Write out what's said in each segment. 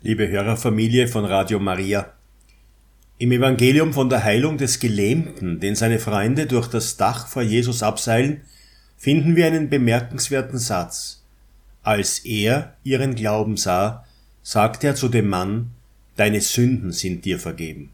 Liebe Hörerfamilie von Radio Maria, im Evangelium von der Heilung des Gelähmten, den seine Freunde durch das Dach vor Jesus abseilen, finden wir einen bemerkenswerten Satz. Als er ihren Glauben sah, sagte er zu dem Mann: Deine Sünden sind dir vergeben.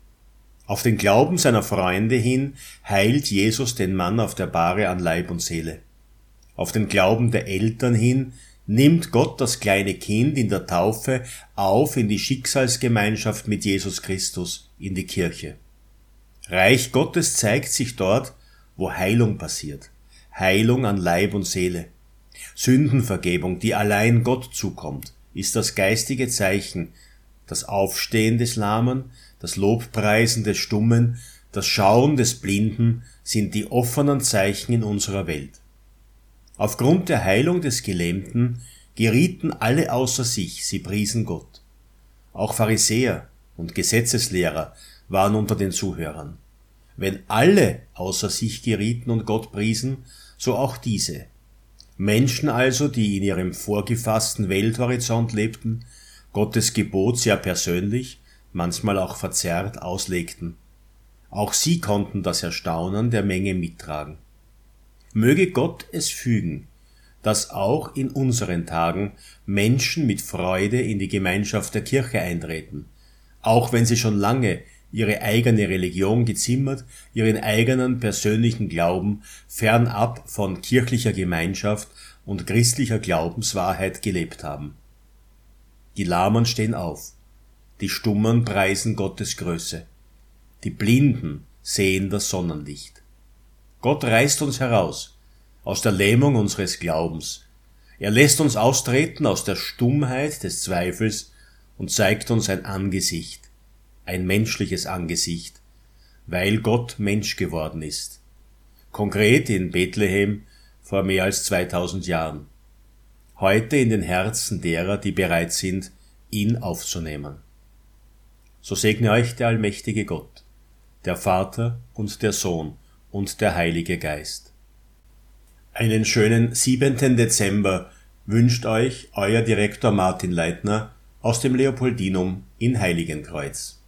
Auf den Glauben seiner Freunde hin heilt Jesus den Mann auf der Bahre an Leib und Seele. Auf den Glauben der Eltern hin nimmt Gott das kleine Kind in der Taufe auf in die Schicksalsgemeinschaft mit Jesus Christus, in die Kirche. Reich Gottes zeigt sich dort, wo Heilung passiert. Heilung an Leib und Seele. Sündenvergebung, die allein Gott zukommt, ist das geistige Zeichen. Das Aufstehen des Lahmen, das Lobpreisen des Stummen, das Schauen des Blinden sind die offenen Zeichen in unserer Welt. Aufgrund der Heilung des Gelähmten gerieten alle außer sich, sie priesen Gott. Auch Pharisäer und Gesetzeslehrer waren unter den Zuhörern. Wenn alle außer sich gerieten und Gott priesen, so auch diese. Menschen also, die in ihrem vorgefassten Welthorizont lebten, Gottes Gebot sehr persönlich, manchmal auch verzerrt auslegten. Auch sie konnten das Erstaunen der Menge mittragen. Möge Gott es fügen, dass auch in unseren Tagen Menschen mit Freude in die Gemeinschaft der Kirche eintreten, auch wenn sie schon lange ihre eigene Religion gezimmert, ihren eigenen persönlichen Glauben fernab von kirchlicher Gemeinschaft und christlicher Glaubenswahrheit gelebt haben. Die Lahmen stehen auf, die Stummen preisen Gottes Größe, die Blinden sehen das Sonnenlicht. Gott reißt uns heraus aus der Lähmung unseres Glaubens. Er lässt uns austreten aus der Stummheit des Zweifels und zeigt uns ein Angesicht, ein menschliches Angesicht, weil Gott Mensch geworden ist. Konkret in Bethlehem vor mehr als 2000 Jahren. Heute in den Herzen derer, die bereit sind, ihn aufzunehmen. So segne euch der allmächtige Gott, der Vater und der Sohn und der Heilige Geist. Einen schönen 7. Dezember wünscht euch euer Direktor Martin Leitner aus dem Leopoldinum in Heiligenkreuz.